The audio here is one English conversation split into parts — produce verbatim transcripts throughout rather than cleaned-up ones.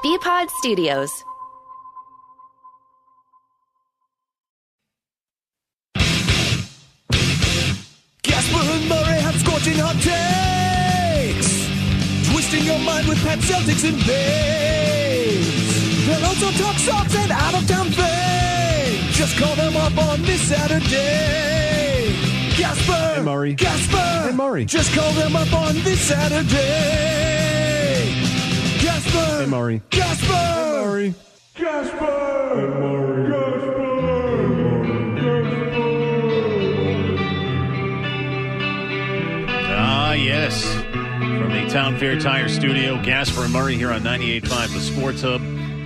B-Pod Studios. Gasper and Murray have scorching hot takes, twisting your mind with Pat Celtics and Babes. They'll also talk socks and out-of-town fame. Just call them up on this Saturday. Gasper and Murray. Gasper and Murray. Just call them up on this Saturday. Gasper and Murray. Gasper and Murray. Gasper and Murray. Ah, yes. From the Town Fair Tire Studio, Gasper and Murray here on ninety-eight point five, the Sports Hub.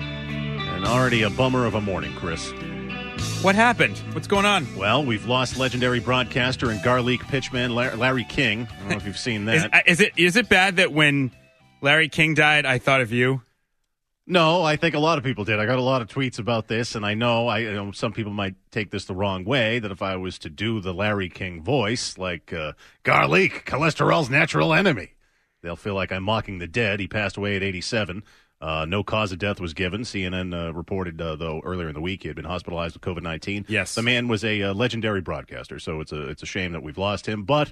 And already a bummer of a morning, Chris. What happened? What's going on? Well, we've lost legendary broadcaster and Garlic pitchman Larry King. I don't know if you've seen that. Is, is it is it bad that when Larry King died, I thought of you? No, I think a lot of people did. I got a lot of tweets about this, and I know, I, you know some people might take this the wrong way, that if I was to do the Larry King voice, like uh, Garlic, cholesterol's natural enemy, they'll feel like I'm mocking the dead. He passed away at eighty-seven. Uh, no cause of death was given. C N N uh, reported, uh, though, earlier in the week he had been hospitalized with covid nineteen. Yes. The man was a uh, legendary broadcaster, so it's a, it's a shame that we've lost him. But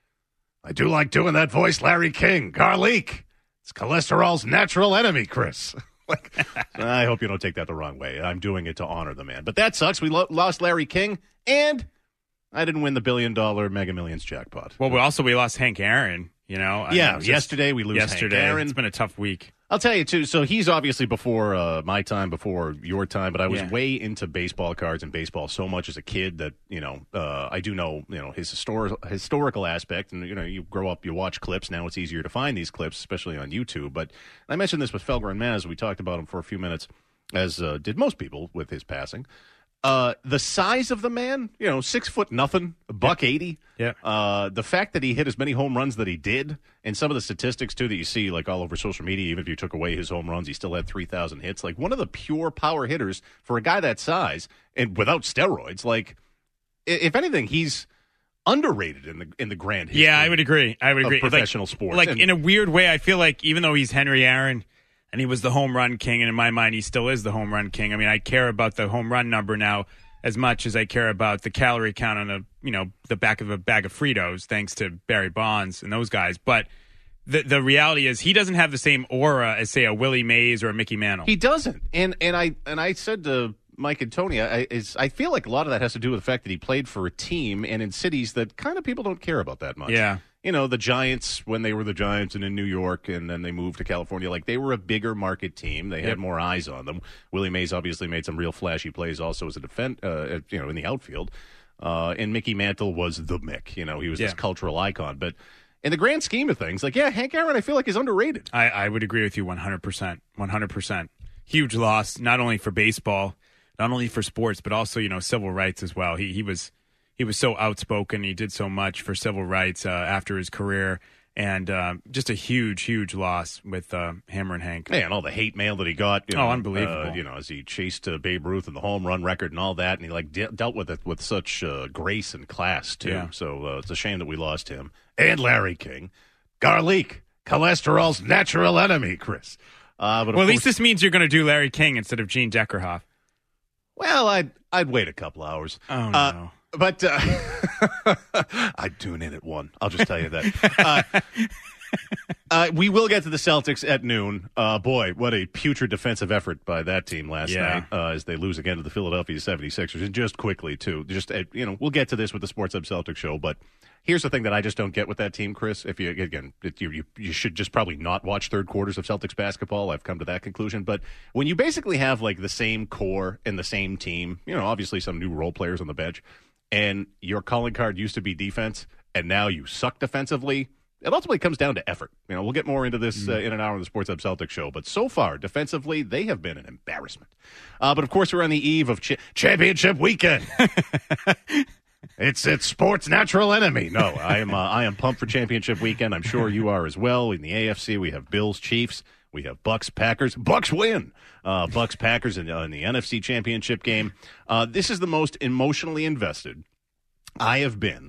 I do like doing that voice, Larry King. Garlic, it's cholesterol's natural enemy, Chris. Like, I hope you don't take that the wrong way. I'm doing it to honor the man. But that sucks. We lo- lost Larry King, and I didn't win the billion-dollar Mega Millions jackpot. Well, we also we lost Hank Aaron, you know. I Yeah, mean, just, yesterday we lose yesterday. Hank Aaron. It's been a tough week. I'll tell you, too, so he's obviously before uh, my time, before your time, but I was Yeah. way into baseball cards and baseball so much as a kid that, you know, uh, I do know, you know, his histor- historical aspect, and, you know, you grow up, you watch clips, now it's easier to find these clips, especially on YouTube, but I mentioned this with Felger and Maz, we talked about him for a few minutes, as uh, did most people with his passing. Uh, the size of the man, you know, six foot nothing, a buck eighty. Yeah. Uh, the fact that he hit as many home runs that he did, and some of the statistics too that you see like all over social media, even if you took away his home runs, he still had three thousand hits. Like one of the pure power hitters for a guy that size and without steroids. Like, if anything, he's underrated in the in the grand history. Yeah, I would agree. I would of agree. professional like, sports. Like And- in a weird way, I feel like even though he's Henry Aaron and he was the home run king, and in my mind he still is the home run king. I mean, I care about the home run number now as much as I care about the calorie count on a you know the back of a bag of Fritos, thanks to Barry Bonds and those guys. But the the reality is he doesn't have the same aura as, say, a Willie Mays or a Mickey Mantle. He doesn't, and and I and I said to Mike and Tony, I, is, I feel like a lot of that has to do with the fact that he played for a team and in cities that kind of people don't care about that much. Yeah. You know, the Giants, when they were the Giants and in New York, and then they moved to California, like they were a bigger market team. They had Yep. more eyes on them. Willie Mays obviously made some real flashy plays also as a defense, uh, you know, in the outfield. Uh, and Mickey Mantle was the Mick. You know, he was Yeah. this cultural icon. But in the grand scheme of things, like, yeah, Hank Aaron, I feel like is underrated. I, I would agree with you one hundred percent. one hundred percent. Huge loss, not only for baseball, not only for sports, but also, you know, civil rights as well. He he was he was so outspoken. He did so much for civil rights uh, after his career. And uh, just a huge, huge loss with uh, Hammer and Hank. Man, all the hate mail that he got. You know, Oh, unbelievable. Uh, you know, as he chased uh, Babe Ruth and the home run record and all that, and he like de- dealt with it with such uh, grace and class too. Yeah. So uh, it's a shame that we lost him and Larry King. Garlic, cholesterol's natural enemy, Chris. Uh, but of Well, at course, least this means you're going to do Larry King instead of Gene Deckerhoff. well, I'd I'd wait a couple hours. Oh, no. Uh, but uh, I'd tune in at one. I'll just tell you that. Uh, uh, we will get to the Celtics at noon. Uh, boy, what a putrid defensive effort by that team last Yeah. night uh, as they lose again to the Philadelphia seventy-sixers. And just quickly, too, just uh, you know, we'll get to this with the Sports Hub Celtics show, but here's the thing that I just don't get with that team, Chris. If you again, it, you, you you should just probably not watch third quarters of Celtics basketball. I've come to that conclusion. But when you basically have like the same core and the same team, you know, obviously some new role players on the bench, and your calling card used to be defense, and now you suck defensively. It ultimately comes down to effort. You know, we'll get more into this uh, in an hour on the Sports Hub Celtics show. But so far, defensively, they have been an embarrassment. Uh, but of course, we're on the eve of ch- championship weekend. It's it's sports' natural enemy. No, I am uh, I am pumped for championship weekend. I'm sure you are as well. In the A F C, we have Bills, Chiefs. We have Bucks, Packers. Bucks win. Uh, Bucks, Packers in, uh, in the N F C championship game. Uh, this is the most emotionally invested I have been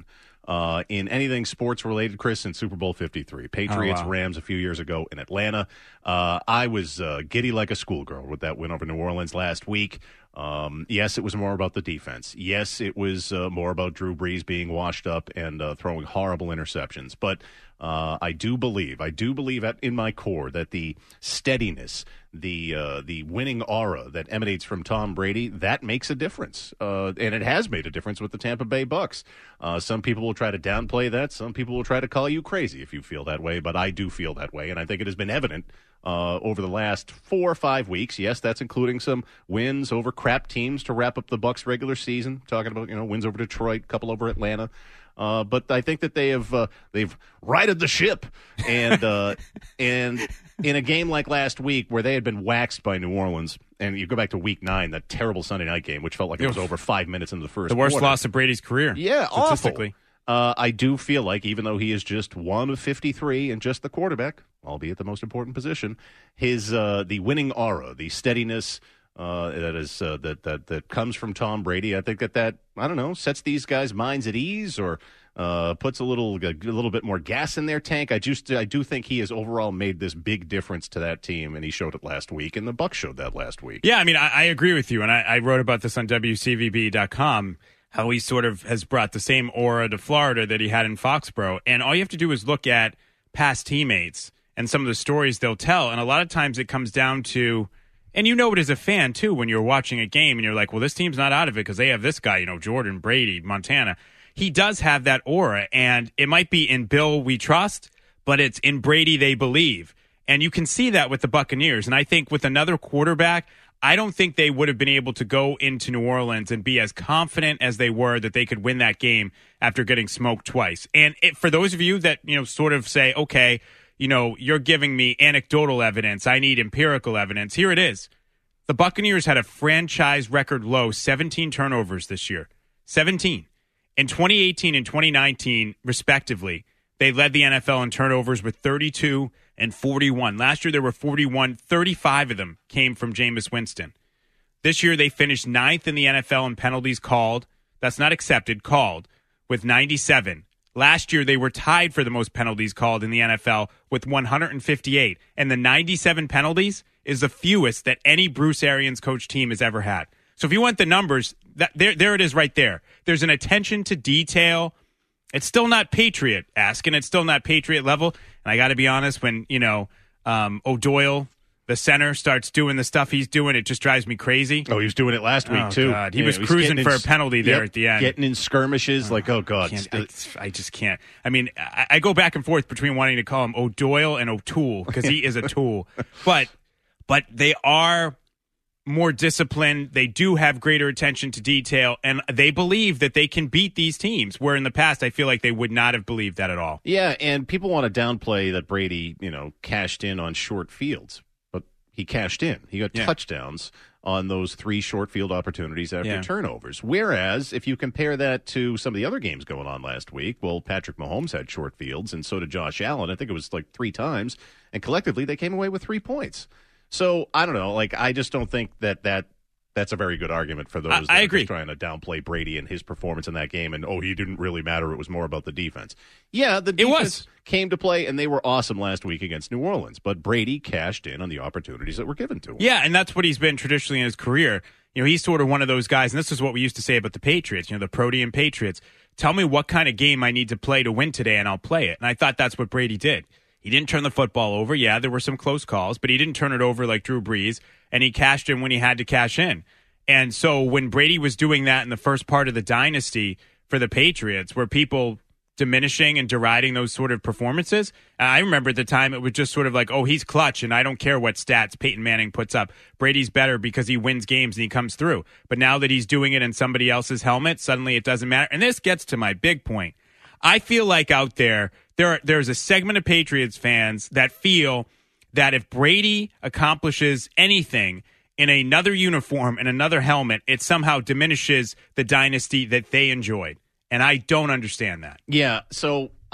uh, in anything sports-related, Chris, in Super Bowl fifty-three. Patriots, oh, wow. Rams a few years ago in Atlanta. Uh, I was uh, giddy like a schoolgirl with that win over New Orleans last week. Um, yes, it was more about the defense. Yes, it was uh, more about Drew Brees being washed up and uh, throwing horrible interceptions. But uh, I do believe, I do believe at, in my core that the steadiness, the uh, the winning aura that emanates from Tom Brady, that makes a difference. Uh, and it has made a difference with the Tampa Bay Bucks. Uh, some people will try to downplay that. Some people will try to call you crazy if you feel that way. But I do feel that way, and I think it has been evident Uh, over the last four or five weeks. Yes, that's including some wins over crap teams to wrap up the Bucs regular season. Talking about, you know, wins over Detroit, a couple over Atlanta. Uh, but I think that they have uh, they've righted the ship, and uh, and in a game like last week where they had been waxed by New Orleans, and you go back to Week Nine, that terrible Sunday night game, which felt like it was over five minutes into the first. The worst quarter. loss of Brady's career. Yeah, statistically. awful. Uh, I do feel like, even though he is just one of fifty-three and just the quarterback, albeit the most important position, his uh, the winning aura, the steadiness uh, that is uh, that that that comes from Tom Brady, I think that that I don't know sets these guys' minds at ease, or uh, puts a little a little bit more gas in their tank. I just I do think he has overall made this big difference to that team, and he showed it last week, and the Bucs showed that last week. Yeah, I mean, I, I agree with you, and I, I wrote about this on W C V B dot com. How he sort of has brought the same aura to Florida that he had in Foxborough. And all you have to do is look at past teammates and some of the stories they'll tell. And a lot of times it comes down to, and you know it as a fan too, when you're watching a game and you're like, well, this team's not out of it because they have this guy, you know, Jordan, Brady, Montana. He does have that aura. And it might be in Bill we trust, but it's in Brady they believe. And you can see that with the Buccaneers. And I think with another quarterback, I don't think they would have been able to go into New Orleans and be as confident as they were that they could win that game after getting smoked twice. And it, for those of you that, you know, sort of say, okay, you know, you're giving me anecdotal evidence, I need empirical evidence. Here it is. The Buccaneers had a franchise record low seventeen turnovers this year. seventeen. In twenty eighteen and twenty nineteen, respectively, they led the N F L in turnovers with thirty-two and forty-one. Last year, there were forty-one. thirty-five of them came from Jameis Winston. This year, they finished ninth in the N F L in penalties called. That's not accepted, called, with ninety-seven. Last year, they were tied for the most penalties called in the N F L with one hundred fifty-eight. And the ninety-seven penalties is the fewest that any Bruce Arians coach team has ever had. So if you want the numbers, that, there, there it is right there. There's an attention to detail. It's still not Patriot-esque, and it's still not Patriot level. And I got to be honest, when, you know, um, O'Doyle, the center, starts doing the stuff he's doing, it just drives me crazy. Oh, he was doing it last week, oh, too. God. He yeah, was he was cruising for in, a penalty there yep, at the end. Getting in skirmishes, oh, like, oh, God. I, I, I just can't. I mean, I, I go back and forth between wanting to call him O'Doyle and O'Toole, because he is a tool. But, but they are more disciplined. They do have greater attention to detail, and they believe that they can beat these teams, where in the past I feel like they would not have believed that at all. Yeah, and people want to downplay that Brady, you know, cashed in on short fields, but he cashed in. He got yeah. touchdowns on those three short field opportunities after yeah. turnovers. Whereas, if you compare that to some of the other games going on last week, well, Patrick Mahomes had short fields, and so did Josh Allen. I think it was like three times, and collectively they came away with three points. So, I don't know. Like, I just don't think that, that that's a very good argument for those I, that I are agree. just trying to downplay Brady and his performance in that game. And, oh, he didn't really matter. It was more about the defense. Yeah, the defense it was. came to play, and they were awesome last week against New Orleans. But Brady cashed in on the opportunities that were given to him. Yeah, and that's what he's been traditionally in his career. You know, he's sort of one of those guys, and this is what we used to say about the Patriots, you know, the Protean Patriots. Tell me what kind of game I need to play to win today, and I'll play it. And I thought that's what Brady did. He didn't turn the football over. Yeah, there were some close calls, but he didn't turn it over like Drew Brees, and he cashed in when he had to cash in. And so when Brady was doing that in the first part of the dynasty for the Patriots, were people diminishing and deriding those sort of performances? I remember at the time it was just sort of like, oh, he's clutch, and I don't care what stats Peyton Manning puts up. Brady's better because he wins games and he comes through. But now that he's doing it in somebody else's helmet, suddenly it doesn't matter. And this gets to my big point. I feel like out there, there are, there's a segment of Patriots fans that feel that if Brady accomplishes anything in another uniform and another helmet, it somehow diminishes the dynasty that they enjoyed. And I don't understand that. Yeah, so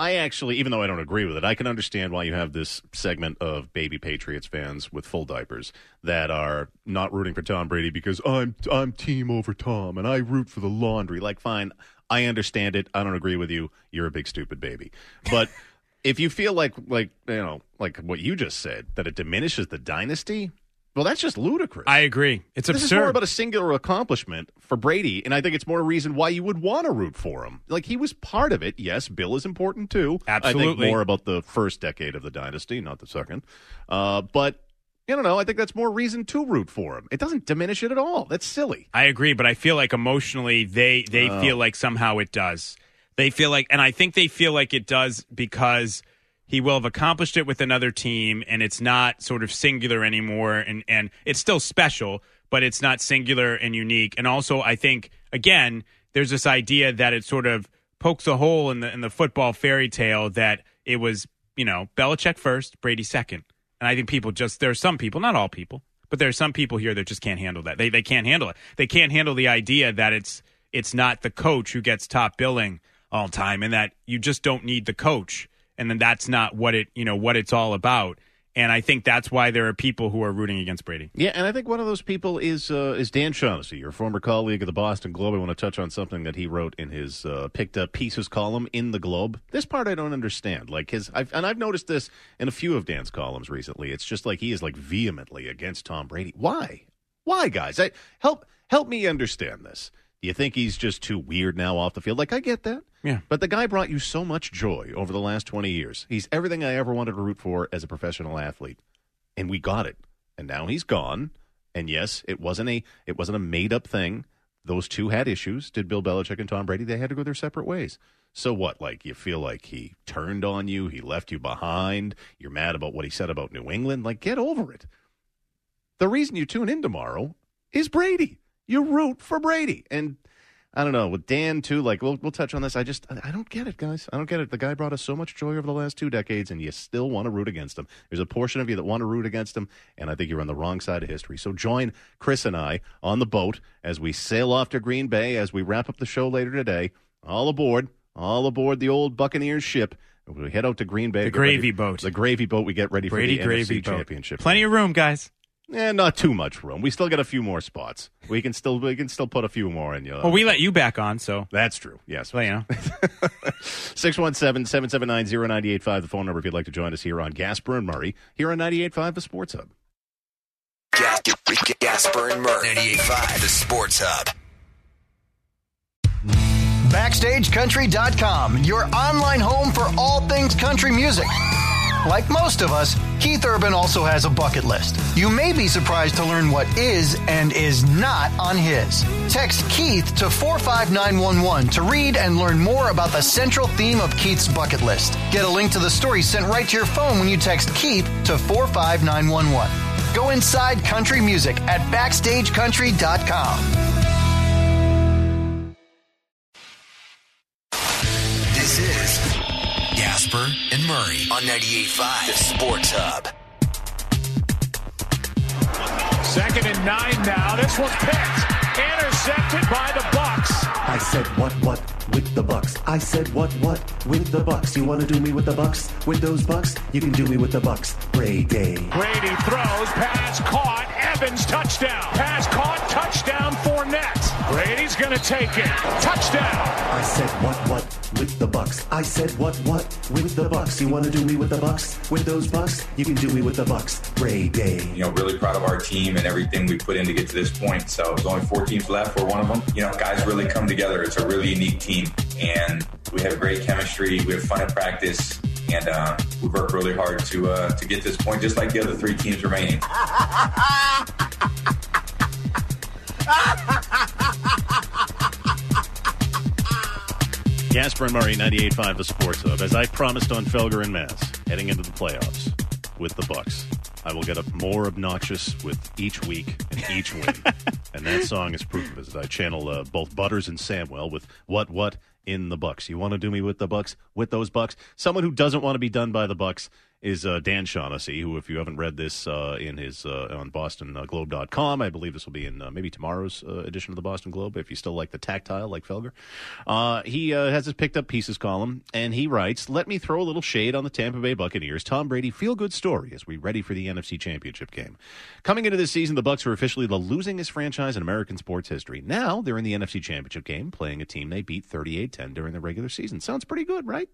I actually, even though I don't agree with it, I can understand why you have this segment of baby Patriots fans with full diapers that are not rooting for Tom Brady because I'm I'm team over Tom and I root for the laundry. Like, fine, I understand it. I don't agree with you. You're a big stupid baby. But if you feel like like you know like what you just said, that it diminishes the dynasty, well, that's just ludicrous. I agree. It's this absurd. This is more about a singular accomplishment for Brady, and I think it's more a reason why you would want to root for him. Like, he was part of it. Yes, Bill is important, too. Absolutely. I think more about the first decade of the dynasty, not the second. Uh, but, I don't know, I think that's more reason to root for him. It doesn't diminish it at all. That's silly. I agree, but I feel like emotionally they, they Oh. feel like somehow it does. They feel like, and I think they feel like it does because he will have accomplished it with another team, and it's not sort of singular anymore, and, and it's still special, but it's not singular and unique. And also, I think, again, there's this idea that it sort of pokes a hole in the in the football fairy tale that it was, you know, Belichick first, Brady second. And I think people just, there are some people, not all people, but there are some people here that just can't handle that. They they can't handle it. They can't handle the idea that it's it's not the coach who gets top billing all the time, and that you just don't need the coach. And then that's not what it, you know, what it's all about. And I think that's why there are people who are rooting against Brady. Yeah, and I think one of those people is uh, is Dan Shaughnessy, your former colleague of the Boston Globe. I want to touch on something that he wrote in his uh, picked up pieces column in the Globe. This part I don't understand. Like his, I've, and I've noticed this in a few of Dan's columns recently. It's just like he is like vehemently against Tom Brady. Why? Why, guys? I, help help me understand this. Do you think he's just too weird now off the field? Like, I get that. Yeah. But the guy brought you so much joy over the last twenty years. He's everything I ever wanted to root for as a professional athlete. And we got it. And now he's gone. And yes, it wasn't a it wasn't a made-up thing. Those two had issues. Did Bill Belichick and Tom Brady? They had to go their separate ways. So what? Like, you feel like he turned on you, he left you behind, you're mad about what he said about New England? Like, get over it. The reason you tune in tomorrow is Brady. You root for Brady. And I don't know, with Dan, too, like, we'll, we'll touch on this. I just, I don't get it, guys. I don't get it. The guy brought us so much joy over the last two decades, and you still want to root against him. There's a portion of you that want to root against him, and I think you're on the wrong side of history. So join Chris and I on the boat as we sail off to Green Bay, as we wrap up the show later today. All aboard, all aboard the old Buccaneers ship. We head out to Green Bay. The get gravy ready, boat. The gravy boat. We get ready Brady for the gravy N F C boat. Championship. Plenty of room, guys. Eh, not too much room. We still got a few more spots. We can still we can still put a few more in you. Well, we let you back on, so. That's true. Yes. Well, you know. six one seven, seven seven nine, zero nine eight five, the phone number if you'd like to join us here on Gasper and Murray, here on ninety-eight point five, the Sports Hub. Gas- Gasper and Murray, ninety-eight point five, the Sports Hub. Backstage Country dot com, your online home for all things country music. Like most of us, Keith Urban also has a bucket list. You may be surprised to learn what is and is not on his. Text Keith to four five nine one one to read and learn more about the central theme of Keith's bucket list. Get a link to the story sent right to your phone when you text Keith to four five nine one one. Go inside country music at Backstage Country dot com. This is Gasper and Murray on ninety-eight point five, the Sports Hub. Second and nine now. This one's picked. Intercepted by the Bucks. I said what what with the Bucks. I said what what with the Bucks. You want to do me with the Bucks? With those Bucks? You can do me with the Bucks. Brady. Brady throws. Pass caught. Evans touchdown. Pass caught. Touchdown. Fournette. Brady's going to take it. Touchdown. I said what what with the Bucks. I said what what with the Bucks. You want to do me with the Bucks? With those Bucks? You can do me with the Bucks. Brady. You know, really proud of our team and everything we put in to get to this point. So there's only four teams left. We're one of them. You know, guys really come together. It's a really unique team, and we have great chemistry. We have fun at practice, and uh, we work really hard to uh, to get to this point, just like the other three teams remaining. Gasper and Murray, ninety-eight point five, the Sports Hub. As I promised on Felger and Mass, heading into the playoffs with the Bucks, I will get up more obnoxious with each week and each win. And that song is proof of it. I channel uh, both Butters and Samwell with what, what in the Bucks. You want to do me with the Bucks? With those Bucks? Someone who doesn't want to be done by the Bucks is uh, Dan Shaughnessy, who, if you haven't read this uh, in his uh, on Boston Globe dot com, I believe this will be in uh, maybe tomorrow's uh, edition of the Boston Globe, if you still like the tactile, like Felger. Uh, he uh, has his Picked Up Pieces column, and he writes, let me throw a little shade on the Tampa Bay Buccaneers. Tom Brady feel-good story as we ready for the N F C Championship game. Coming into this season, the Bucs are officially the losingest franchise in American sports history. Now they're in the N F C Championship game, playing a team they beat thirty-eight ten during the regular season. Sounds pretty good, right?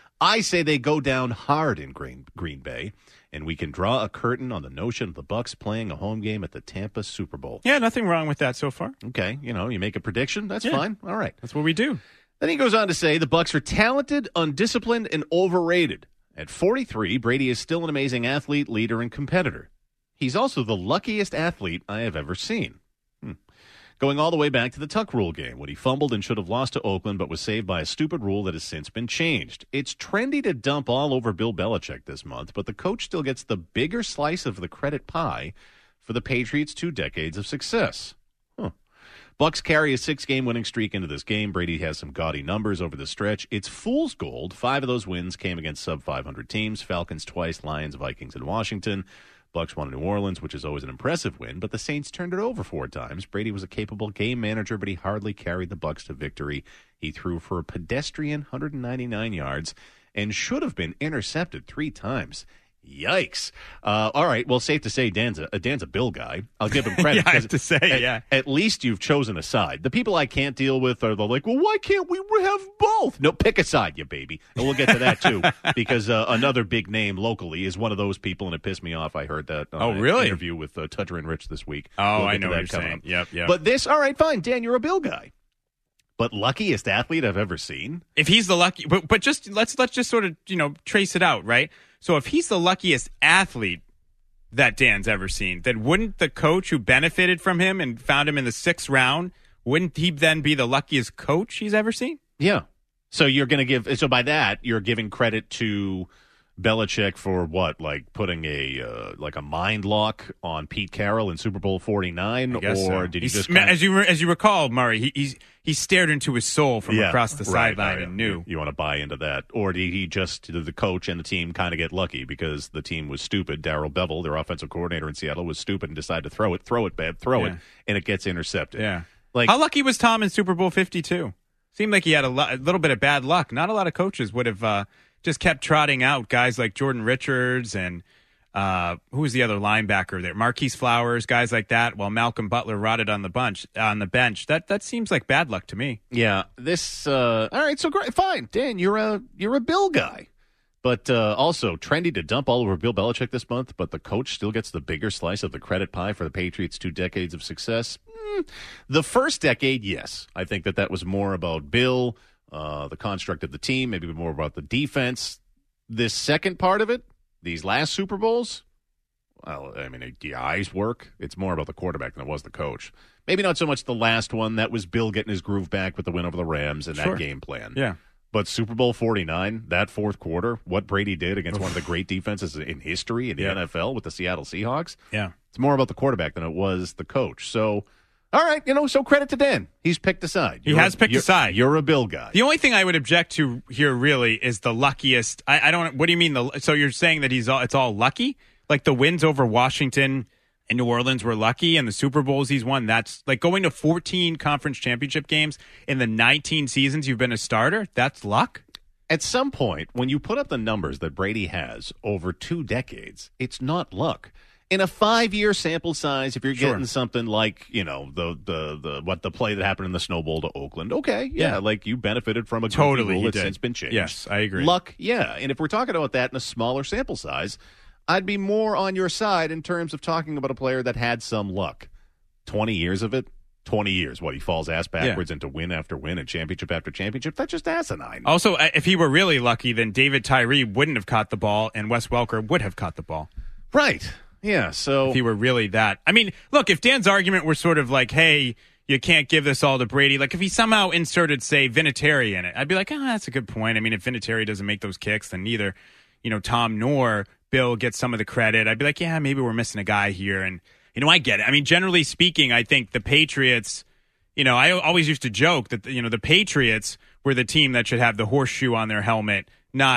I say they go down hard in Green, Green Bay, and we can draw a curtain on the notion of the Bucs playing a home game at the Tampa Super Bowl. Yeah, nothing wrong with that so far. Okay, you know, you make a prediction, that's yeah. fine. All right. That's what we do. Then he goes on to say the Bucs are talented, undisciplined, and overrated. At forty-three, Brady is still an amazing athlete, leader, and competitor. He's also the luckiest athlete I have ever seen. Hmm. Going all the way back to the Tuck Rule game, when he fumbled and should have lost to Oakland, but was saved by a stupid rule that has since been changed. It's trendy to dump all over Bill Belichick this month, but the coach still gets the bigger slice of the credit pie for the Patriots' two decades of success. Huh. Bucs carry a six-game winning streak into this game. Brady has some gaudy numbers over the stretch. It's fool's gold. Five of those wins came against sub five hundred teams, Falcons twice, Lions, Vikings, and Washington. Bucs won in New Orleans, which is always an impressive win, but the Saints turned it over four times. Brady was a capable game manager, but he hardly carried the Bucs to victory. He threw for a pedestrian one hundred ninety-nine yards and should have been intercepted three times. Yikes. Uh, all right, well, safe to say Dan's a, Dan's a Bill guy. I'll give him credit. yeah, I have to say, at, yeah. At least you've chosen a side. The people I can't deal with are the like, well, why can't we have both? No, pick a side, you baby. And we'll get to that, too, because uh, another big name locally is one of those people, and it pissed me off. I heard that on oh, an really? interview with uh, Tudor and Rich this week. Oh, we'll I know what you're saying. Up. Yep, yep. But this, all right, fine. Dan, you're a Bill guy. But luckiest athlete I've ever seen. If he's the lucky, but, but just let's let's just sort of you know trace it out, right? So if he's the luckiest athlete that Dan's ever seen, then wouldn't the coach who benefited from him and found him in the sixth round, wouldn't he then be the luckiest coach he's ever seen? Yeah. So you're going to give. So by that, you're giving credit to Belichick for what, like putting a uh, like a mind lock on Pete Carroll in Super Bowl forty-nine, or so. did he he's, just kind as you re, as you recall, Murray, he he's, he stared into his soul from yeah, across the right, sideline right, and knew. You, you want to buy into that, or did he just did the coach and the team kind of get lucky because the team was stupid? Darrell Bevel, their offensive coordinator in Seattle, was stupid and decided to throw it, throw it, bad, throw yeah. it, and it gets intercepted. Yeah, like how lucky was Tom in Super Bowl fifty-two? Seemed like he had a, lo- a little bit of bad luck. Not a lot of coaches would have. Uh, Just kept trotting out guys like Jordan Richards and uh, who was the other linebacker there? Marquise Flowers, guys like that. While Malcolm Butler rotted on the bunch on the bench. That that seems like bad luck to me. Yeah, this. Uh, all right, so great, fine, Dan. You're a you're a Bill guy, but uh, also trendy to dump all over Bill Belichick this month. But the coach still gets the bigger slice of the credit pie for the Patriots' two decades of success. Mm, the first decade, yes, I think that that was more about Bill. Uh, the construct of the team, maybe more about the defense. This second part of it, these last Super Bowls, well, I mean, the eyes work. It's more about the quarterback than it was the coach. Maybe not so much the last one. That was Bill getting his groove back with the win over the Rams and sure. that game plan. Yeah. But Super Bowl forty-nine, that fourth quarter, what Brady did against one of the great defenses in history in the yeah. N F L with the Seattle Seahawks, yeah, it's more about the quarterback than it was the coach. So, all right, you know, so credit to Dan. He's picked a side. He You're has a, picked a side. You're a Bill guy. The only thing I would object to here really is the luckiest. I, I don't. What do you mean? The so you're saying that he's all? It's all lucky? Like the wins over Washington and New Orleans were lucky, and the Super Bowls he's won. That's like going to fourteen conference championship games in the nineteen seasons you've been a starter. That's luck. At some point, when you put up the numbers that Brady has over two decades, it's not luck. In a five-year sample size, if you're sure. getting something like, you know, the the the what the play that happened in the Snow Bowl to Oakland, okay, yeah, yeah. like you benefited from a totally rule you that's did. since been changed. Yes, I agree. Luck, yeah. And if we're talking about that in a smaller sample size, I'd be more on your side in terms of talking about a player that had some luck. Twenty years of it. twenty years, what, he falls ass backwards yeah. into win after win and championship after championship? That's just asinine. Also, if he were really lucky, then David Tyree wouldn't have caught the ball, and Wes Welker would have caught the ball. Right. Yeah, so... If he were really that... I mean, look, if Dan's argument were sort of like, hey, you can't give this all to Brady, like if he somehow inserted, say, Vinatieri in it, I'd be like, oh, that's a good point. I mean, if Vinatieri doesn't make those kicks, then neither, you know, Tom nor Bill gets some of the credit. I'd be like, yeah, maybe we're missing a guy here, and... You know, I get it. I mean, generally speaking, I think the Patriots, you know, I always used to joke that, you know, the Patriots were the team that should have the horseshoe on their helmet, not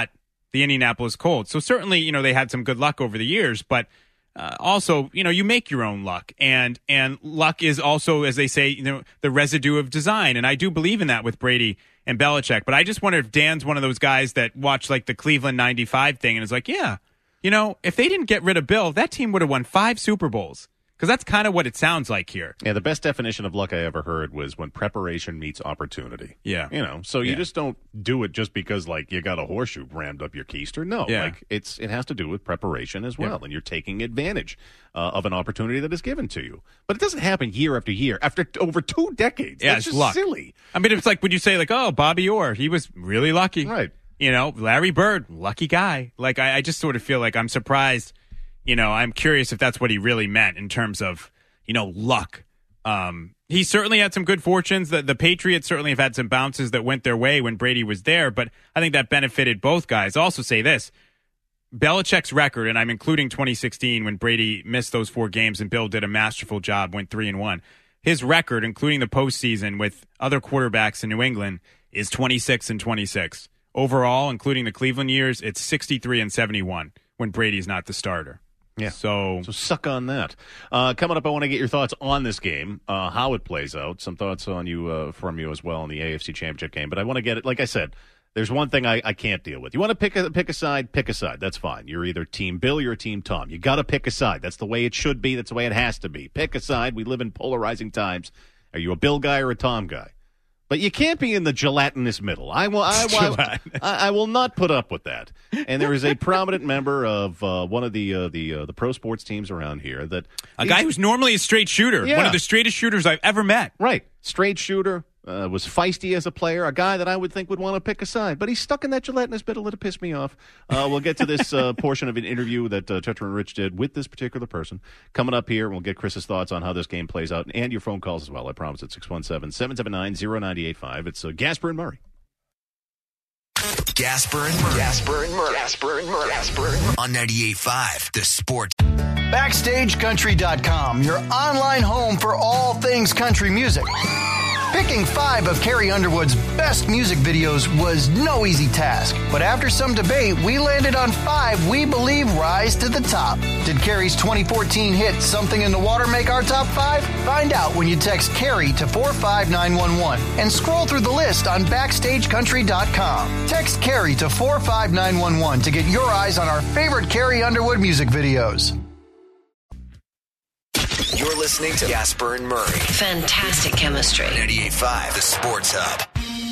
the Indianapolis Colts. So certainly, you know, they had some good luck over the years, but uh, also, you know, you make your own luck. And and luck is also, as they say, you know, the residue of design. And I do believe in that with Brady and Belichick. But I just wonder if Dan's one of those guys that watched like the Cleveland ninety-five thing and is like, yeah, you know, if they didn't get rid of Bill, that team would have won five Super Bowls. Because that's kind of what it sounds like here. Yeah, the best definition of luck I ever heard was when preparation meets opportunity. Yeah. You know, so you Yeah. just don't do it just because, like, you got a horseshoe rammed up your keister. No, Yeah. like, it's it has to do with preparation as well, Yeah. and you're taking advantage uh, of an opportunity that is given to you. But it doesn't happen year after year, after t- over two decades. Yeah, That's it's just luck. silly. I mean, it's like, would you say, like, oh, Bobby Orr, he was really lucky. Right. You know, Larry Bird, lucky guy. Like, I, I just sort of feel like I'm surprised. You know, I'm curious if that's what he really meant in terms of, you know, luck. Um, he certainly had some good fortunes. The, the Patriots certainly have had some bounces that went their way when Brady was there, but I think that benefited both guys. I'll also say this. Belichick's record, and I'm including twenty sixteen when Brady missed those four games and Bill did a masterful job, went three and one. His record, including the postseason with other quarterbacks in New England, is twenty-six and twenty-six. Overall, including the Cleveland years, it's sixty-three and seventy-one when Brady's not the starter. Yeah. So, So suck on that. Uh, coming up, I want to get your thoughts on this game, uh, how it plays out. Some thoughts on you uh, from you as well in the A F C Championship game. But I want to get it. Like I said, there's one thing I, I can't deal with. You want to pick a pick a side, pick a side. That's fine. You're either Team Bill, you're Team Tom. You got to pick a side. That's the way it should be. That's the way it has to be. Pick a side. We live in polarizing times. Are you a Bill guy or a Tom guy? But you can't be in the gelatinous middle. I will. I will. I, I will not put up with that. And there is a prominent member of uh, one of the uh, the uh, the pro sports teams around here that a guy who's normally a straight shooter, Yeah. one of the straightest shooters I've ever met. right, straight shooter, uh, was feisty as a player, a guy that I would think would want to pick a side, but he's stuck in that gelatinous middle. It'll piss me off. Uh, we'll get to this uh, portion of an interview that uh, Toucher and Rich did with this particular person coming up here. We'll get Chris's thoughts on how this game plays out and your phone calls as well. I promise at six one seven, seven seven nine, zero nine eight five. It's uh, Gasper and Murray. Gasper and Murray. Gasper and Murray. Gasper and Murray. Gasper and Murray. On ninety-eight point five, The Sport. Backstage Country dot com, your online home for all things country music. Picking five of Carrie Underwood's best music videos was no easy task, but after some debate, we landed on five we believe rise to the top. Did Carrie's twenty fourteen hit Something in the Water make our top five? Find out when you text Carrie to four five nine one one and scroll through the list on Backstage Country dot com. Text Carrie to four five nine one one to get your eyes on our favorite Carrie Underwood music videos. You're listening to Gasper and Murray. Fantastic chemistry. ninety-eight point five, The Sports Hub.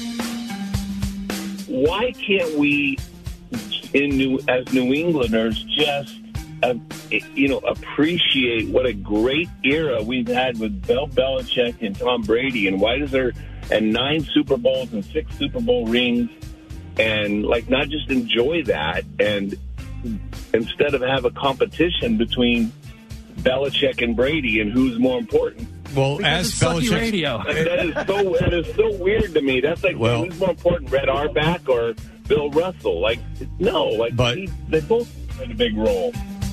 Why can't we, in New, as New Englanders, just uh, you know appreciate what a great era we've had with Bill Belichick and Tom Brady, and why does there and nine Super Bowls and six Super Bowl rings, and like not just enjoy that, and instead of have a competition between Belichick and Brady and who's more important. Well, Because as it's sucky Belichick, radio. Like, that is so that is so weird to me. That's like Well- who's more important, Red Auerbach or Bill Russell? Like no, like But- he, they both played a big role.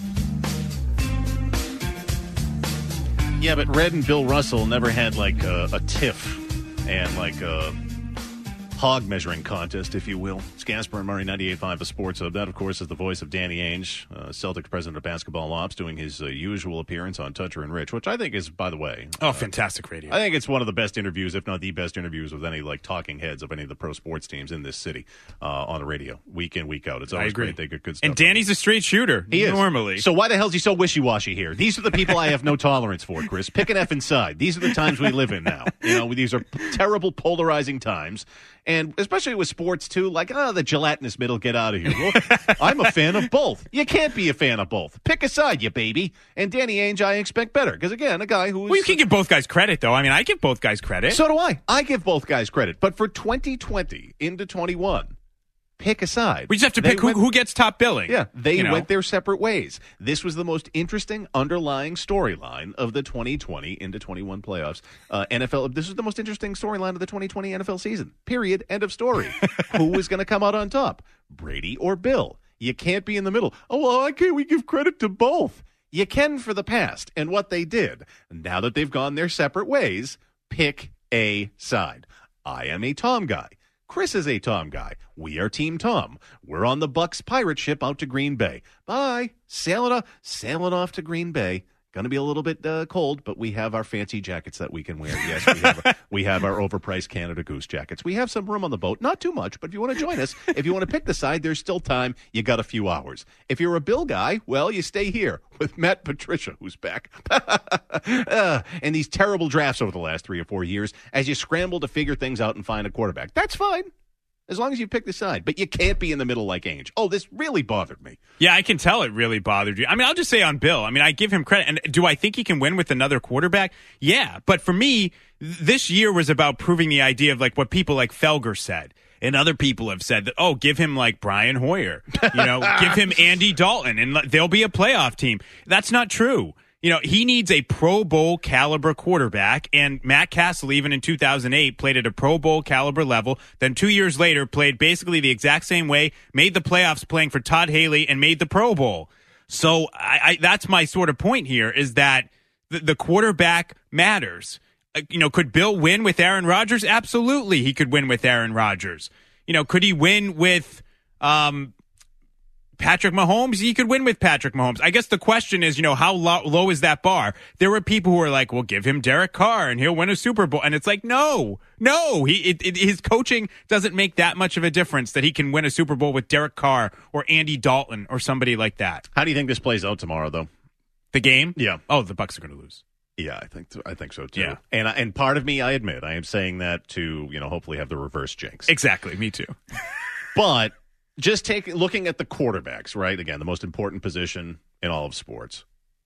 Yeah, but Red and Bill Russell never had like a, a tiff and like a hog measuring contest, if you will. It's Gasper and Murray, ninety-eight point five, The Sports Hub. That, of course, is the voice of Danny Ainge, uh, Celtics president of Basketball Ops, doing his uh, usual appearance on Toucher and Rich, which I think is, by the way... Oh, uh, fantastic radio. I think it's one of the best interviews, if not the best interviews, with any like talking heads of any of the pro sports teams in this city uh, on the radio, week in, week out. It's I always agree. great. They get good stuff. And Danny's a straight shooter. He is. Normally. So why the hell is he so wishy-washy here? These are the people I have no tolerance for, Chris. Pick an F inside. These are the times we live in now. You know, these are terrible, polarizing times. And especially with sports, too, like, oh, the gelatinous middle, get out of here. Well, I'm a fan of both. You can't be a fan of both. Pick a side, you baby. And Danny Ainge, I expect better. Because, again, a guy who is... Well, you can give both guys credit, though. I mean, I give both guys credit. So do I. I give both guys credit. But for twenty twenty into twenty-one, pick a side. We just have to They pick who, went- who gets top billing. Yeah, they you know? went their separate ways. This was the most interesting underlying storyline of the twenty twenty into twenty-one playoffs. Uh, N F L. This was the most interesting storyline of the twenty twenty N F L season. Period. End of story. Who was going to come out on top? Brady or Bill? You can't be in the middle. Oh, well, why can't we give credit to both? You can for the past and what they did. Now that they've gone their separate ways, pick a side. I am a Tom guy. Chris is a Tom guy. We are Team Tom. We're on the Bucks pirate ship out to Green Bay. Bye. Sailing off, sailing off to Green Bay. Going to be a little bit uh, cold, but we have our fancy jackets that we can wear. Yes, we have, we have our overpriced Canada Goose jackets. We have some room on the boat. Not too much, but if you want to join us, if you want to pick the side, there's still time. You got a few hours. If you're a Bill guy, well, you stay here with Matt Patricia, who's back. uh, and these terrible drafts over the last three or four years as you scramble to figure things out and find a quarterback. That's fine. As long as you pick the side. But you can't be in the middle like Ainge. Oh, this really bothered me. Yeah, I can tell it really bothered you. I mean, I'll just say on Bill. I mean, I give him credit. And do I think he can win with another quarterback? Yeah. But for me, this year was about proving the idea of like what people like Felger said. And other people have said that, oh, give him like Brian Hoyer. You know, give him Andy Dalton and they'll be a playoff team. That's not true. You know, he needs a Pro Bowl caliber quarterback, and Matt Castle, even in two thousand eight, played at a Pro Bowl caliber level. Then two years later, played basically the exact same way, made the playoffs playing for Todd Haley, and made the Pro Bowl. So I, I, that's my sort of point here, is that the, the quarterback matters. Uh, you know, could Bill win with Aaron Rodgers? Absolutely, he could win with Aaron Rodgers. You know, could he win with um, Patrick Mahomes? He could win with Patrick Mahomes. I guess the question is, you know, how low, low is that bar? There were people who were like, well, give him Derek Carr and he'll win a Super Bowl. And it's like, no, no, he it, it, his coaching doesn't make that much of a difference that he can win a Super Bowl with Derek Carr or Andy Dalton or somebody like that. How do you think this plays out tomorrow, though? The game? Yeah. Oh, the Bucs are going to lose. Yeah, I think I think so too. Yeah. And and part of me, I admit, I am saying that to, you know, hopefully have the reverse jinx. Exactly, me too. But just take looking at the quarterbacks, right? Again, the most important position in all of sports.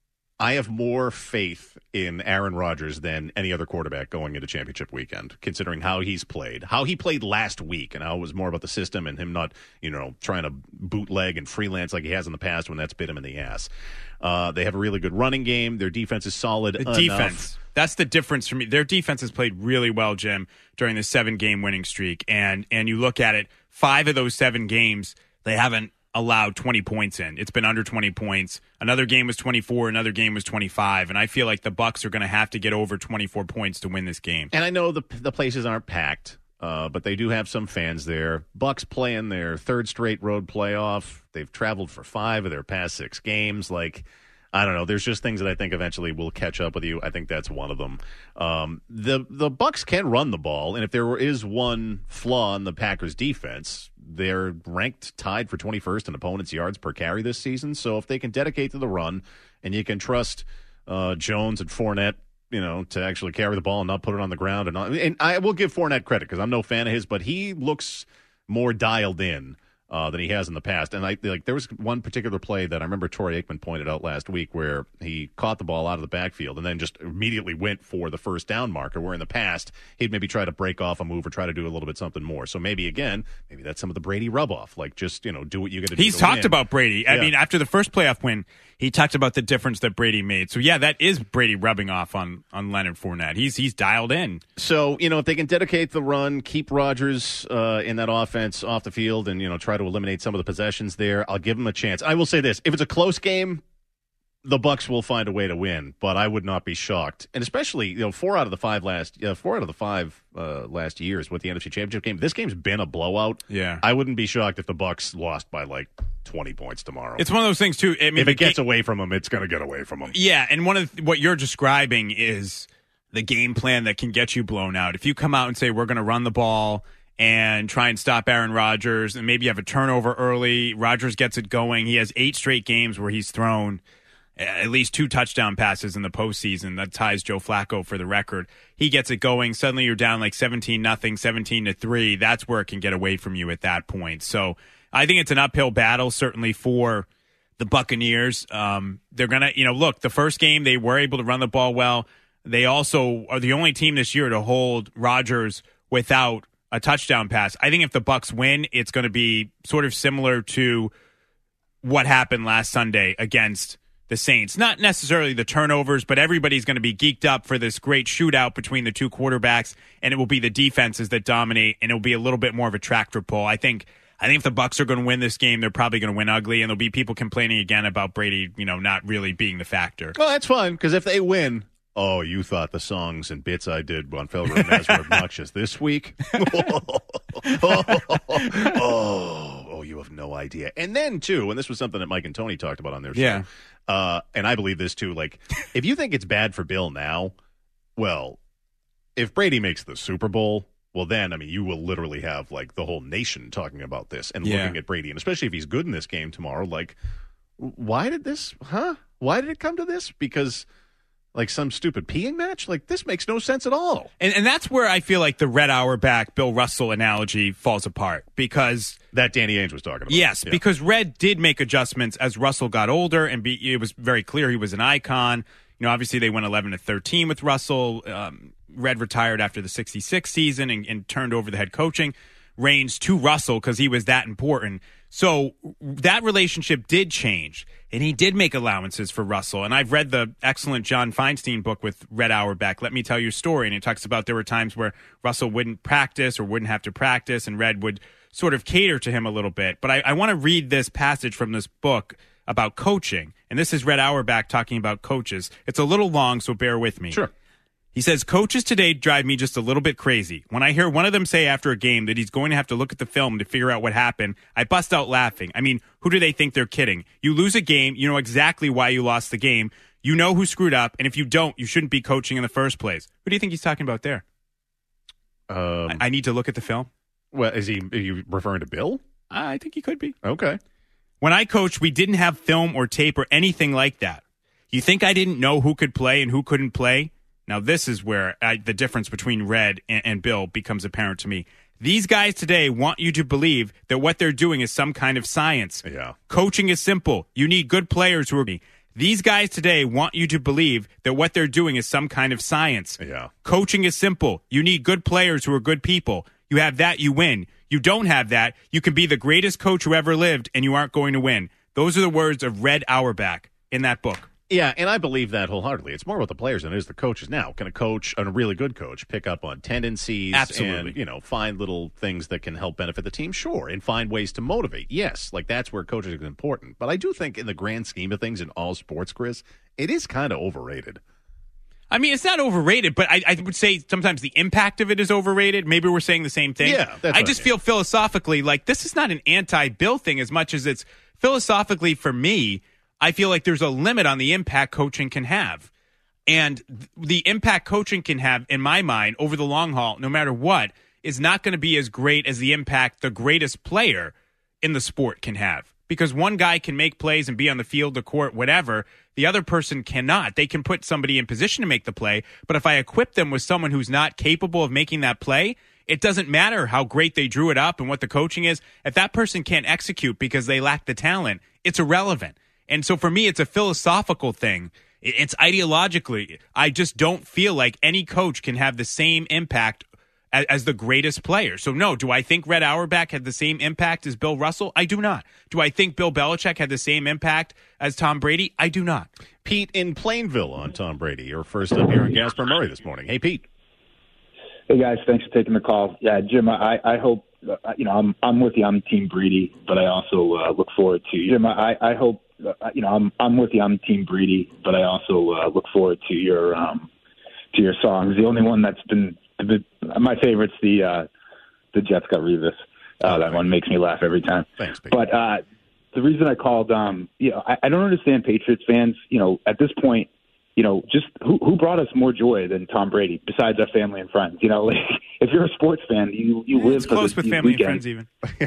I have more faith in Aaron Rodgers than any other quarterback going into championship weekend, considering how he's played, how he played last week, and how it was more about the system and him not, you know, trying to bootleg and freelance like he has in the past when that's bit him in the ass. Uh, they have a really good running game. Their defense is solid The enough. defense. That's the difference for me. Their defense has played really well, Jim, during the seven-game winning streak. And and you look at it, five of those seven games, they haven't allowed twenty points in. It's been under twenty points. Another game was twenty-four, another game was twenty-five. And I feel like the Bucs are going to have to get over twenty-four points to win this game. And I know the the places aren't packed, uh, but they do have some fans there. Bucs playing their third straight road playoff. They've traveled for five of their past six games. Like, I don't know. There's just things that I think eventually will catch up with you. I think that's one of them. Um, the the Bucs can run the ball, and if there is one flaw in the Packers' defense, they're ranked tied for twenty-first in opponents' yards per carry this season. So if they can dedicate to the run, and you can trust uh, Jones and Fournette, you know, to actually carry the ball and not put it on the ground, and, not, and I will give Fournette credit because I'm no fan of his, but he looks more dialed in Uh, than he has in the past. And I like there was one particular play that I remember Troy Aikman pointed out last week where he caught the ball out of the backfield and then just immediately went for the first down marker, where in the past he'd maybe try to break off a move or try to do a little bit something more. So maybe, again, maybe that's some of the Brady rub-off. Like, just, you know, do what you got to do. He's talked win. about Brady. I yeah. mean, after the first playoff win, he talked about the difference that Brady made. So, yeah, that is Brady rubbing off on, on Leonard Fournette. He's he's dialed in. So, you know, if they can dedicate the run, keep Rodgers uh, in that offense off the field and, you know, try to eliminate some of the possessions there, I'll give them a chance. I will say this. If it's a close game, the Bucs will find a way to win, but I would not be shocked. And especially, you know, four out of the five last uh, four out of the five uh, last years with the N F C Championship game, this game's been a blowout. Yeah. I wouldn't be shocked if the Bucs lost by like twenty points tomorrow. It's one of those things, too. I mean, if it gets game, away from them, it's going to get away from them. Yeah, and one of the, what you're describing is the game plan that can get you blown out. If you come out and say, we're going to run the ball and try and stop Aaron Rodgers, and maybe you have a turnover early, Rodgers gets it going. He has eight straight games where he's thrown at least two touchdown passes in the postseason. That ties Joe Flacco for the record. He gets it going. Suddenly you're down like seventeen nothing, seventeen to three. That's where it can get away from you at that point. So I think it's an uphill battle, certainly for the Buccaneers. Um, they're going to, you know, look, the first game, they were able to run the ball well. They also are the only team this year to hold Rodgers without a touchdown pass. I think if the Bucs win, it's going to be sort of similar to what happened last Sunday against the Saints. Not necessarily the turnovers, but everybody's going to be geeked up for this great shootout between the two quarterbacks, and it will be the defenses that dominate, and it will be a little bit more of a tractor pull. I think I think if the Bucs are going to win this game, they're probably going to win ugly, and there'll be people complaining again about Brady, you know, not really being the factor. Well, that's fine, because if they win, Oh, you thought the songs and bits I did on Fellow Naz were obnoxious this week? oh, oh, oh, you have no idea. And then, too, and this was something that Mike and Tony talked about on their show, Yeah. uh, and I believe this, too, like, if you think it's bad for Bill now, well, if Brady makes the Super Bowl, well, then, I mean, you will literally have, like, the whole nation talking about this and Yeah. looking at Brady. And especially if he's good in this game tomorrow, like, why did this, huh? Why did it come to this? Because... like some stupid peeing match? Like, this makes no sense at all. And, and that's where I feel like the Red Auerbach, Bill Russell analogy falls apart because... That Danny Ainge was talking about. Yes, yeah. because Red did make adjustments as Russell got older, and be, it was very clear he was an icon. You know, obviously they went eleven to thirteen with Russell. Um, Red retired after the sixty-six season and, and turned over the head coaching reins to Russell because he was that important. So that relationship did change, and he did make allowances for Russell. And I've read the excellent John Feinstein book with Red Auerbach, Let Me Tell You a Story, and it talks about there were times where Russell wouldn't practice or wouldn't have to practice, and Red would sort of cater to him a little bit. But I, I want to read this passage from this book about coaching, and this is Red Auerbach talking about coaches. It's a little long, so bear with me. Sure. He says, coaches today drive me just a little bit crazy. When I hear one of them say after a game that he's going to have to look at the film to figure out what happened, I bust out laughing. I mean, who do they think they're kidding? You lose a game, you know exactly why you lost the game. You know who screwed up, and if you don't, you shouldn't be coaching in the first place. Who do you think he's talking about there? Um, I, I need to look at the film. well, is he are you referring to Bill? I think he could be. Okay. When I coached, we didn't have film or tape or anything like that. You think I didn't know who could play and who couldn't play? Now, this is where I, the difference between Red and, and Bill becomes apparent to me. These guys today want you to believe that what they're doing is some kind of science. Yeah. Coaching is simple. You need good players who are... These guys today want you to believe that what they're doing is some kind of science. Yeah. Coaching is simple. You need good players who are good people. You have that, you win. You don't have that, you can be the greatest coach who ever lived, and you aren't going to win. Those are the words of Red Auerbach in that book. Yeah, and I believe that wholeheartedly. It's more about the players than it is the coaches. Now, can a coach, a really good coach, pick up on tendencies Absolutely. and, you know, find little things that can help benefit the team? Sure. And find ways to motivate. Yes, like that's where coaching is important. But I do think in the grand scheme of things in all sports, Chris, it is kind of overrated. I mean, it's not overrated, but I, I would say sometimes the impact of it is overrated. Maybe we're saying the same thing. Yeah, that's I what just I mean. feel philosophically like this is not an anti-Bill thing as much as it's philosophically for me. I feel like there's a limit on the impact coaching can have. And th- the impact coaching can have, in my mind, over the long haul, no matter what, is not going to be as great as the impact the greatest player in the sport can have. Because one guy can make plays and be on the field, the court, whatever. The other person cannot. They can put somebody in position to make the play, but if I equip them with someone who's not capable of making that play, it doesn't matter how great they drew it up and what the coaching is. If that person can't execute because they lack the talent, it's irrelevant. And so for me, it's a philosophical thing. It's ideologically. I just don't feel like any coach can have the same impact as, as the greatest player. So no, do I think Red Auerbach had the same impact as Bill Russell? I do not. Do I think Bill Belichick had the same impact as Tom Brady? I do not. Pete in Plainville on Tom Brady. You're first up here in Gasper Murray this morning. Hey, Pete. Hey guys, thanks for taking the call. Yeah, Jim, I, I hope uh, you know I'm I'm with you. I'm Team Brady, but I also uh, look forward to Jim. I, I hope uh, you know I'm I'm with you. I'm Team Brady, but I also uh, look forward to your um, to your songs. The only one that's been the, my favorite's the uh, the Jets got Revis. Uh, that one makes me laugh every time. Thanks, Pete. But uh, the reason I called, um, you know, I, I don't understand Patriots fans. You know, at this point. You know, just who who brought us more joy than Tom Brady, besides our family and friends? You know, like if you're a sports fan, you you Yeah, live it's for close the, with the family weekend. and friends even.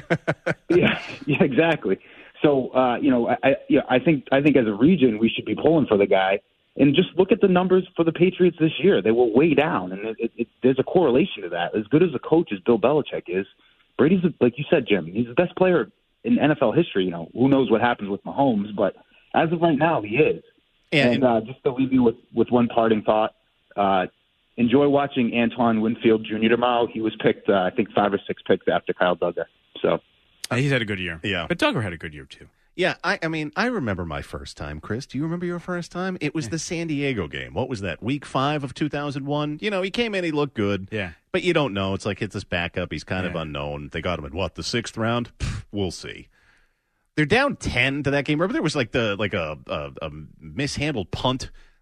yeah, yeah, exactly. So, uh, you know, I, I, you know, I think I think as a region we should be pulling for the guy, and just look at the numbers for the Patriots this year. They were way down, and it, it, it, there's a correlation to that. As good as a coach as Bill Belichick is, Brady's a, like you said, Jim. He's the best player in N F L history. You know, who knows what happens with Mahomes, but as of right now, he is. And uh, just to leave you with, with one parting thought, uh, enjoy watching Antoine Winfield Junior tomorrow. He was picked, uh, I think, five or six picks after Kyle Duggar. So Uh, he's had a good year. Yeah. But Duggar had a good year, too. Yeah, I, I mean, I remember my first time, Chris. Do you remember your first time? It was the San Diego game. What was that, week five of two thousand one? You know, he came in, he looked good. Yeah. But you don't know. It's like it's this backup. He's kind of Yeah. unknown. They got him in, what, the sixth round? Pfft, we'll see. They're down ten to that game. Remember there was like the like a, a, a mishandled punt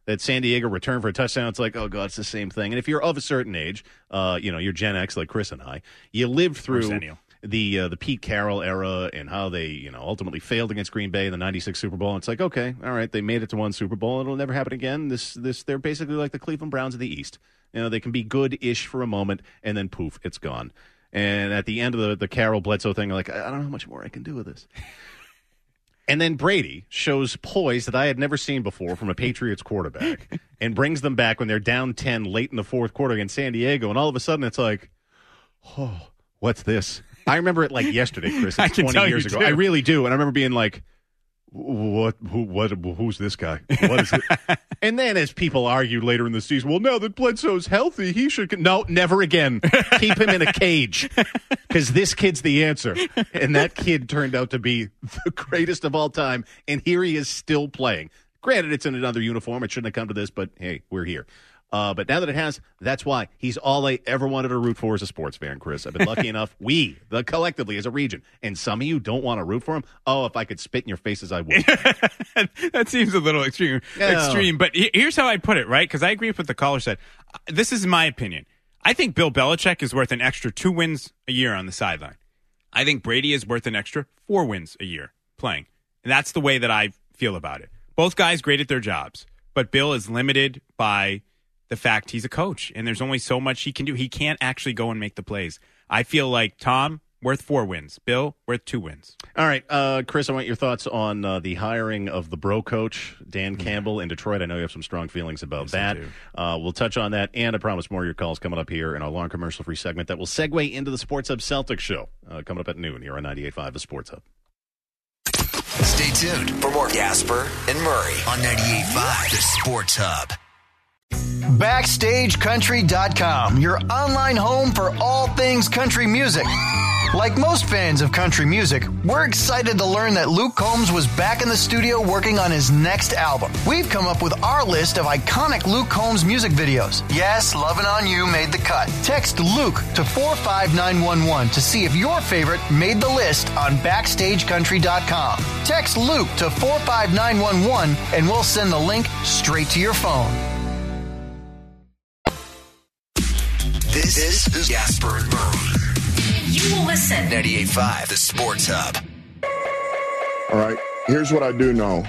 that San Diego returned for a touchdown, it's like, oh, God, it's the same thing. And if you're of a certain age, uh, you know, you're Gen X like Chris and I, you lived through the uh, the Pete Carroll era and how they, you know, ultimately failed against Green Bay in the ninety-six Super Bowl. And it's like, okay, all right, they made it to one Super Bowl. It'll never happen again. This, this, they're basically like the Cleveland Browns of the East. You know, they can be good-ish for a moment, and then poof, it's gone. And at the end of the, the Carroll Bledsoe thing, I'm like, I don't know how much more I can do with this. And then Brady shows poise that I had never seen before from a Patriots quarterback and brings them back when they're down ten late in the fourth quarter against San Diego. And all of a sudden, it's like, oh, what's this? I remember it like yesterday, Chris. It's twenty years ago. I really do. And I remember being like, what, who, what, who's this guy? What is it? And then as people argue later in the season, well, now that Bledsoe's healthy, he should. Con-. No, never again. Keep him in a cage because this kid's the answer. And that kid turned out to be the greatest of all time. And here he is still playing. Granted, it's in another uniform. It shouldn't have come to this, but hey, we're here. Uh, but now that it has, that's why he's all I ever wanted to root for as a sports fan, Chris. I've been lucky enough, we, the collectively as a region, and some of you don't want to root for him. Oh, if I could spit in your faces, I would. That seems a little extreme. No. Extreme, but here's how I put it, right? Because I agree with what the caller said. This is my opinion. I think Bill Belichick is worth an extra two wins a year on the sideline. I think Brady is worth an extra four wins a year playing. And that's the way that I feel about it. Both guys great at their jobs, but Bill is limited by the fact he's a coach, and there's only so much he can do. He can't actually go and make the plays. I feel like Tom, worth four wins. Bill, worth two wins. All right, uh, Chris, I want your thoughts on uh, the hiring of the bro coach, Dan Campbell, in Detroit. I know you have some strong feelings about yes, that. Uh, we'll touch on that, and I promise more of your calls coming up here in our long commercial-free segment that will segue into the Sports Hub Celtics show uh, coming up at noon here on ninety-eight point five, the Sports Hub. Stay tuned for more Gasper and Murray on ninety-eight point five, the Sports Hub. Backstage Country dot com, your online home for all things country music. Like most fans of country music, we're excited to learn that Luke Combs was back in the studio working on his next album. We've come up with our list of iconic Luke Combs music videos. Yes, Lovin' On You made the cut. Text Luke to four five nine one one to see if your favorite made the list on Backstage Country dot com. Text Luke to four five nine one one and we'll send the link straight to your phone. This, this is Gasper and Murray. You will listen. ninety-eight point five, the Sports Hub. All right. Here's what I do know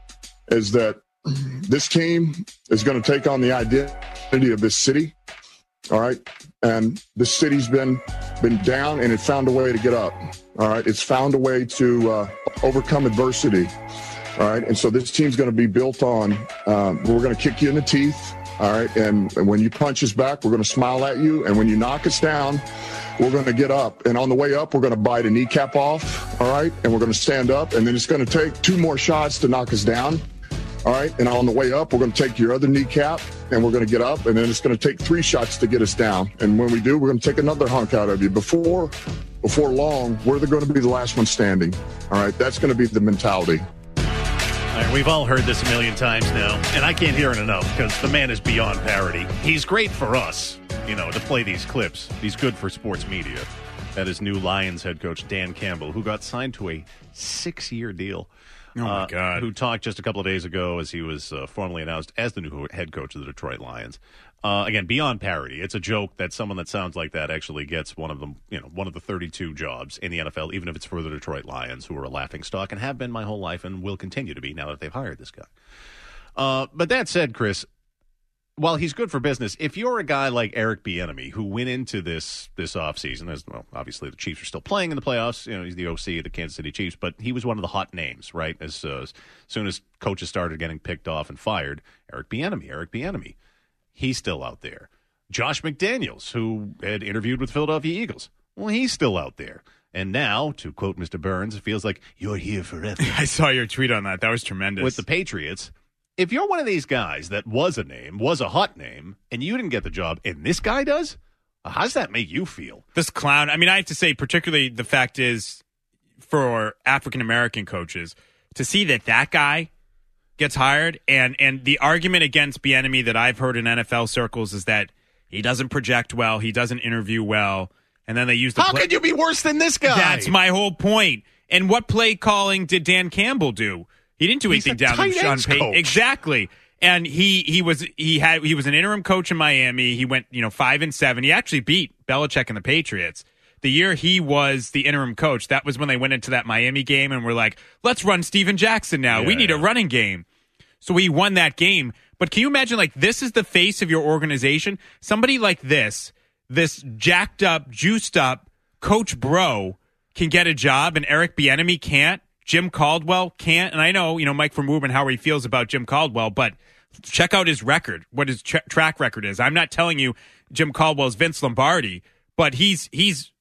is that this team is going to take on the identity of this city. All right. And this city's been been down and it found a way to get up. All right. It's found a way to uh, overcome adversity. All right. And so this team's going to be built on, um, we're going to kick you in the teeth. All right, and, and when you punch us back, we're going to smile at you. And when you knock us down, we're going to get up. And on the way up, we're going to bite a kneecap off, all right? And we're going to stand up. And then it's going to take two more shots to knock us down, all right? And on the way up, we're going to take your other kneecap, and we're going to get up. And then it's going to take three shots to get us down. And when we do, we're going to take another hunk out of you. Before, before long, we're going to be the last one standing, all right? That's going to be the mentality. All right, we've all heard this a million times now, and I can't hear it enough because the man is beyond parody. He's great for us, you know, to play these clips. He's good for sports media. That is new Lions head coach Dan Campbell, who got signed to a six-year deal. Oh, my uh, God. Who talked just a couple of days ago as he was uh, formally announced as the new head coach of the Detroit Lions. Uh, again, beyond parody. It's a joke that someone that sounds like that actually gets one of them, you know, one of the thirty-two jobs in the N F L, even if it's for the Detroit Lions, who are a laughingstock and have been my whole life and will continue to be now that they've hired this guy. Uh, but that said, Chris, while he's good for business, if you're a guy like Eric Bieniemy, who went into this this offseason, as well, obviously the Chiefs are still playing in the playoffs. You know, he's the O C of the Kansas City Chiefs, but he was one of the hot names, right? As, uh, as soon as coaches started getting picked off and fired, Eric Bieniemy, Eric Bieniemy, he's still out there. Josh McDaniels, who had interviewed with Philadelphia Eagles, well, he's still out there. And now, to quote Mister Burns, it feels like you're here forever. I saw your tweet on that. That was tremendous. With the Patriots. If you're one of these guys that was a name, was a hot name, and you didn't get the job, and this guy does, how does that make you feel? This clown, I mean, I have to say, particularly the fact is, for African-American coaches, to see that that guy gets hired, and, and the argument against Bieniemy that I've heard in N F L circles is that he doesn't project well, he doesn't interview well, and then they use the How play- could you be worse than this guy? That's my whole point. And what play calling did Dan Campbell do? He didn't do He's anything a down tight with Sean ends Payton. coach. Exactly. And he he was he had he was an interim coach in Miami. He went, you know, five and seven. He actually beat Belichick and the Patriots. The year he was the interim coach, that was when they went into that Miami game and were like, let's run Steven Jackson now. Yeah, we need yeah. a running game. So he won that game. But can you imagine, like, this is the face of your organization? Somebody like this, this jacked up, juiced up Coach Bro can get a job and Eric Bieniemy can't. Jim Caldwell can't. And I know, you know, Mike Vermeulen, how he feels about Jim Caldwell, but check out his record, what his tra- track record is. I'm not telling you Jim Caldwell's Vince Lombardi, but he's he's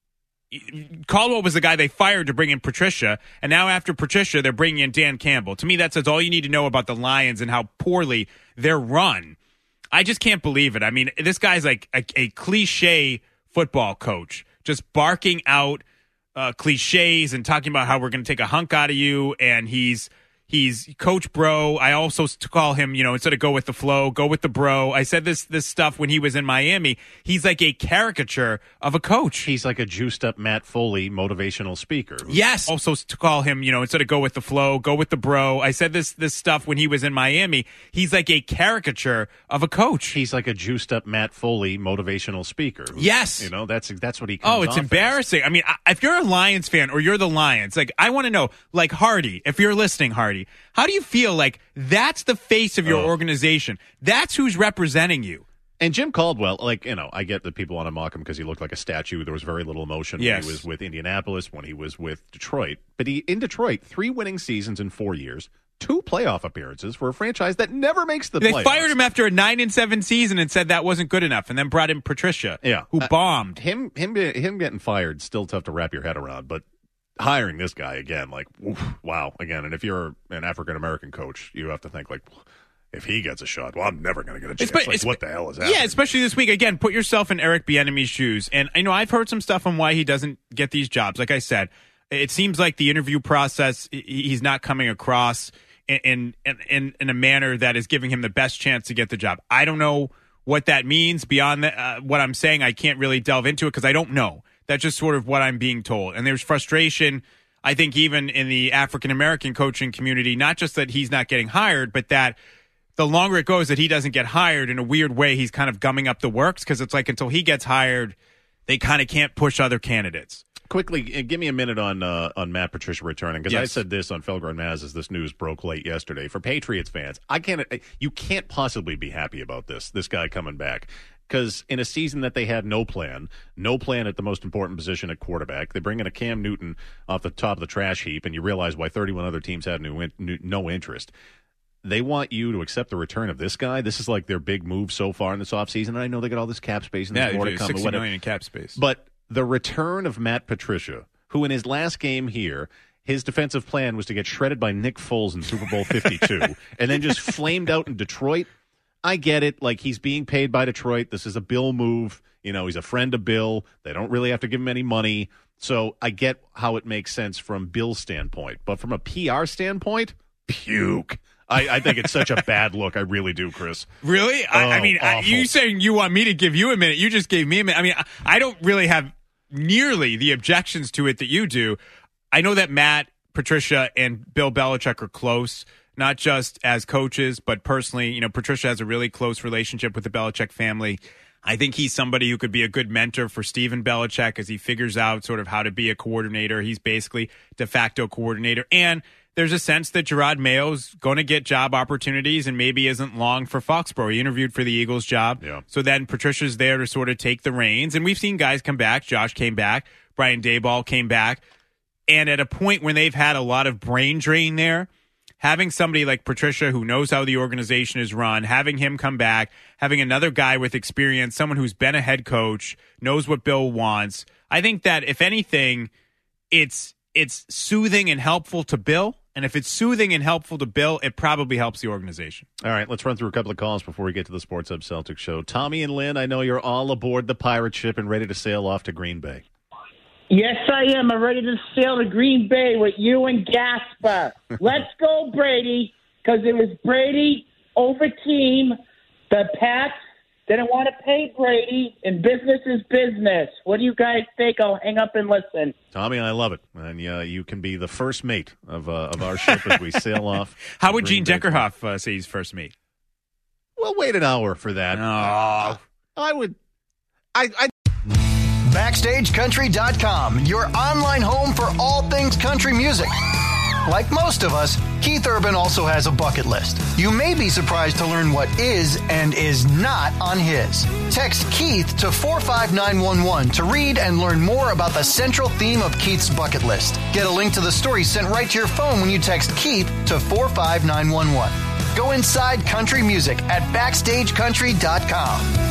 Caldwell was the guy they fired to bring in Patricia, and now after Patricia, they're bringing in Dan Campbell. To me, that says all you need to know about the Lions and how poorly they're run. I just can't believe it. I mean, this guy's like a, a cliche football coach, just barking out uh, cliches and talking about how we're going to take a hunk out of you, and he's He's Coach Bro. I also call him, you know, instead of go with the flow, go with the bro. I said this this stuff when he was in Miami. He's like a caricature of a coach. He's like a juiced up Matt Foley motivational speaker. Yes. Also to call him, you know, instead of go with the flow, go with the bro. I said this this stuff when he was in Miami. He's like a caricature of a coach. He's like a juiced up Matt Foley motivational speaker. Yes. You know, that's that's what he comes Oh, it's off embarrassing. as. I mean, if you're a Lions fan or you're the Lions, like, I want to know, like, Hardy, if you're listening, Hardy, how do you feel like that's the face of your Oh. organization? That's who's representing you. And Jim Caldwell, like, you know, I get that people want to mock him because he looked like a statue. There was very little emotion Yes. when he was with Indianapolis, when he was with Detroit. But he in Detroit, three winning seasons in four years, two playoff appearances for a franchise that never makes the They playoffs. fired him after a nine and seven season and said that wasn't good enough, and then brought in Patricia, Yeah. who Uh, bombed. Him, him, him getting fired, still tough to wrap your head around. But hiring this guy again, like, oof, wow, again. And if you're an African American coach, you have to think, like, if he gets a shot, well, I'm never going to get a chance. Espe- like, espe- what the hell is happening? Yeah, especially this week. Again, put yourself in Eric Bieniemy's shoes. And I know I've heard some stuff on why he doesn't get these jobs. Like I said, it seems like the interview process, he- he's not coming across in, in, in, in a manner that is giving him the best chance to get the job. I don't know what that means beyond the, uh, what I'm saying. I can't really delve into it because I don't know. That's just sort of what I'm being told. And there's frustration, I think, even in the African-American coaching community, not just that he's not getting hired, but that the longer it goes that he doesn't get hired, in a weird way, he's kind of gumming up the works, because it's like until he gets hired, they kind of can't push other candidates. Quickly, uh, give me a minute on uh, on Matt Patricia returning, because I Yes. said this on Felger and Maz as this news broke late yesterday. For Patriots fans, I can't. You can't possibly be happy about this. This guy coming back, because in a season that they had no plan, no plan at the most important position at quarterback, they bring in a Cam Newton off the top of the trash heap, and you realize why thirty-one other teams had no, no interest. They want you to accept the return of this guy. This is like their big move so far in this offseason, and I know they got all this cap space and there's Yeah, more to come. sixty but million in cap space. But the return of Matt Patricia, who in his last game here, his defensive plan was to get shredded by Nick Foles in Super Bowl fifty-two and then just flamed out in Detroit. I get it. Like, he's being paid by Detroit. This is a Bill move. You know, he's a friend of Bill. They don't really have to give him any money. So I get how it makes sense from Bill's standpoint. But from a P R standpoint, puke. I, I think it's such a bad look. I really do, Chris. Really? I, I Oh, mean, I, awful. you saying you want me to give you a minute. You just gave me a minute. I mean, I, I don't really have nearly the objections to it that you do. I know that Matt, Patricia, and Bill Belichick are close, not just as coaches, but personally. You know, Patricia has a really close relationship with the Belichick family. I think he's somebody who could be a good mentor for Steven Belichick as he figures out sort of how to be a coordinator. He's basically de facto coordinator. And there's a sense that Gerard Mayo's going to get job opportunities and maybe isn't long for Foxborough. He interviewed for the Eagles job. Yeah. So then Patricia's there to sort of take the reins. And we've seen guys come back. Josh came back. Brian Daboll came back. And at a point when they've had a lot of brain drain there, having somebody like Patricia who knows how the organization is run, having him come back, having another guy with experience, someone who's been a head coach, knows what Bill wants, I think that, if anything, it's it's soothing and helpful to Bill. And if it's soothing and helpful to Bill, it probably helps the organization. All right, let's run through a couple of calls before we get to the Sports Hub Celtics show. Tommy and Lynn, I know you're all aboard the pirate ship and ready to sail off to Green Bay. Yes, I am. I'm ready to sail to Green Bay with you and Gasper. Let's go, Brady, because it was Brady over team. The Pats didn't want to pay Brady, and business is business. What do you guys think? I'll hang up and listen. Tommy, I love it. And uh, you can be the first mate of uh, of our ship as we sail off. How to would Gene Green Bay. Deckerhoff uh, say he's first mate? We'll wait an hour for that. Oh. I would. I. I Backstage Country dot com, your online home for all things country music. Like most of us, Keith Urban also has a bucket list. You may be surprised to learn what is and is not on his. Text Keith to four five nine one one to read and learn more about the central theme of Keith's bucket list. Get a link to the story sent right to your phone when you text Keith to four five nine one one. Go inside country music at Backstage Country dot com.